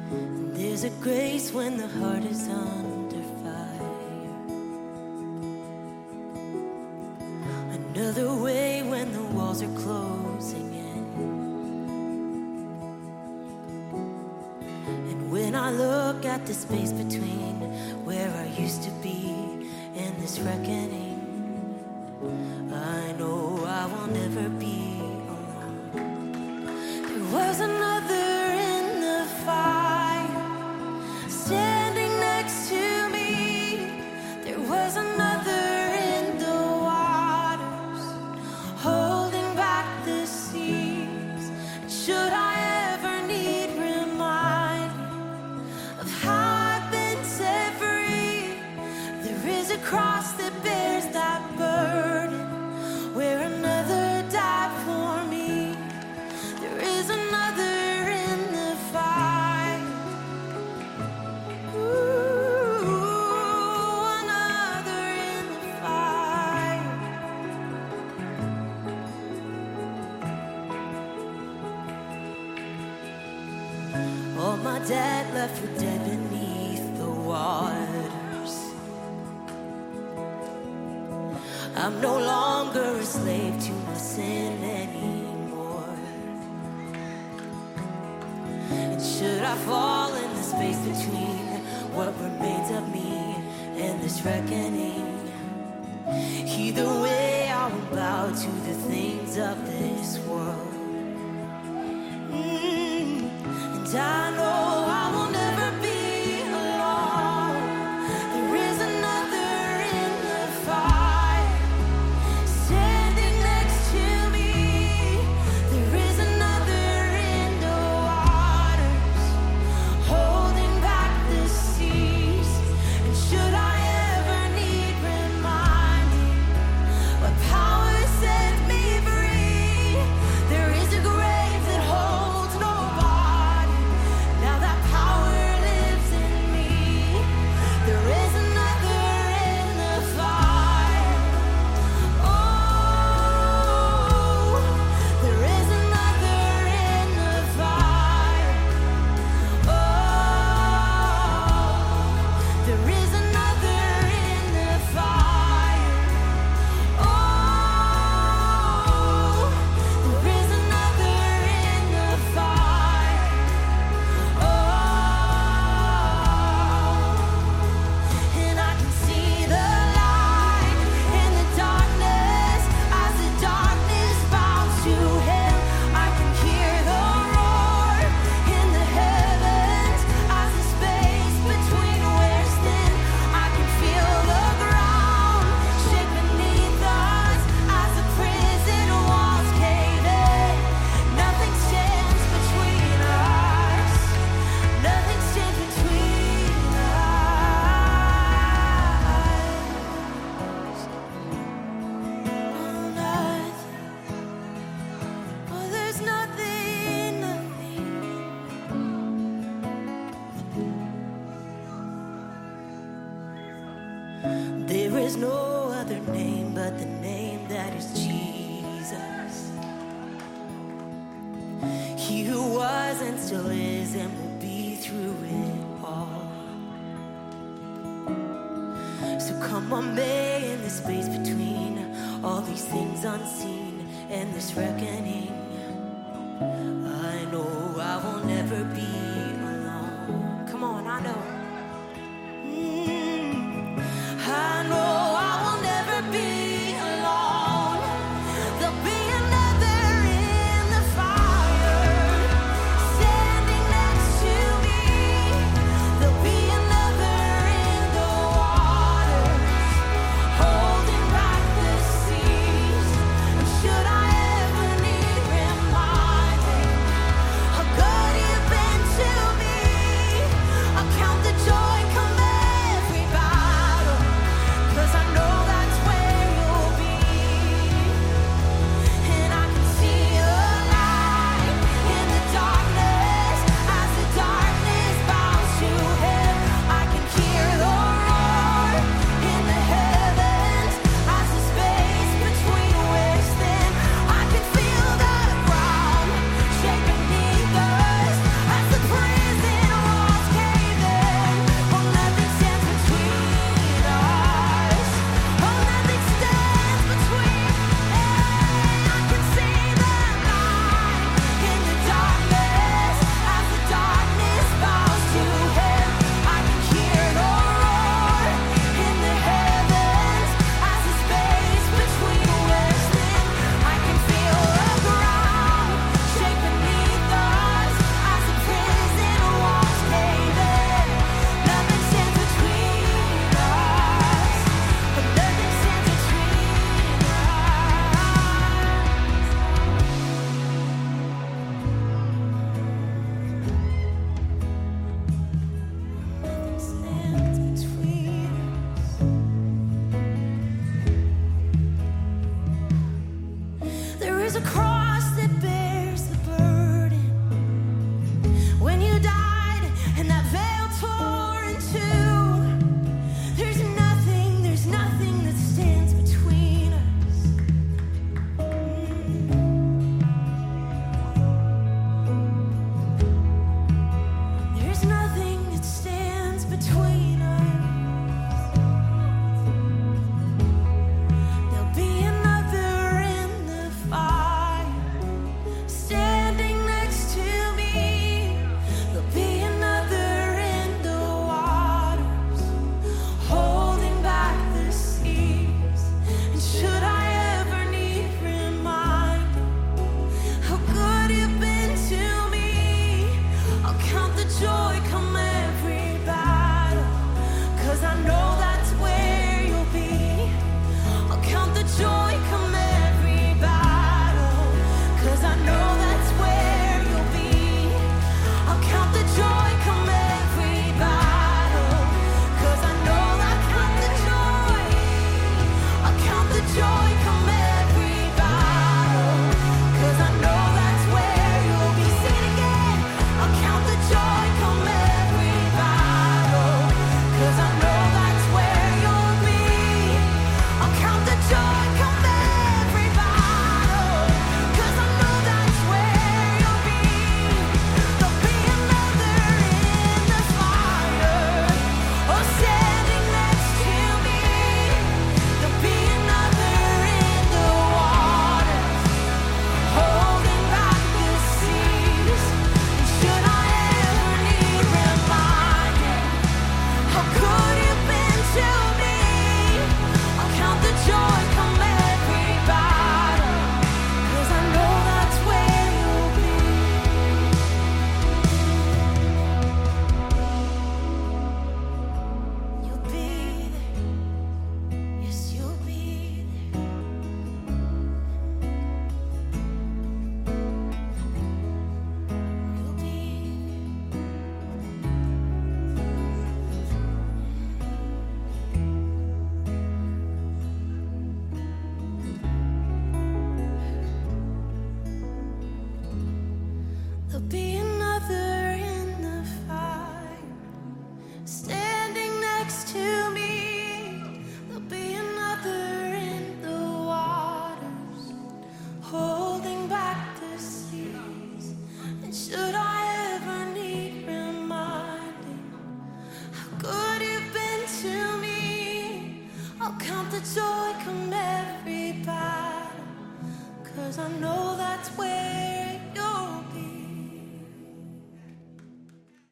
There's a grace when the heart is under fire. Another way when the walls are closing in. And when I look at the space between where I used to be and this reckoning, I know I will never be alone. There was another in the fire, standing next to me. There was another in the waters, holding back the seas. Should I ever need reminding of how I've been set free, there is a cross that bears that burden, where another died for me. There is another in the fire. Ooh, another in the fire. All my dad left for dead beneath the waters. I'm no longer a slave to my sin anymore. And should I fall in the space between what remains of me and this reckoning, either way I will bow to the things of this world. And I know I will never be alone. There is another in the fire, standing next to me. There is another in the waters, holding back the seas. And should I ever need reminding what power set me free, there is a grave that holds nobody. Now that power lives in me. There is another in the fire. Oh, there is another in the fire. Oh, there is another in the fire. Oh, there is another in the fire. Oh, and I can see the light in the darkness as the darkness bows to him. I can hear the roar in the heavens as the space between wears thin. I can feel the ground shake beneath us as the prison walls cave in. Nothing stands between us. Nothing stands between us. Oh, nothing. Oh, there's nothing, nothing. There is no other name but the name that is Jesus. He who was and still is and will be through it all. So come on, May, in the space between all these things unseen and this reckoning, I know I will never be alone. Come on, I know. I know I will never be alone. There'll be another in the fire, standing next to me. There'll be another in the waters, holding back the seas. And should I ever need the joy come every battle, 'cause I know that's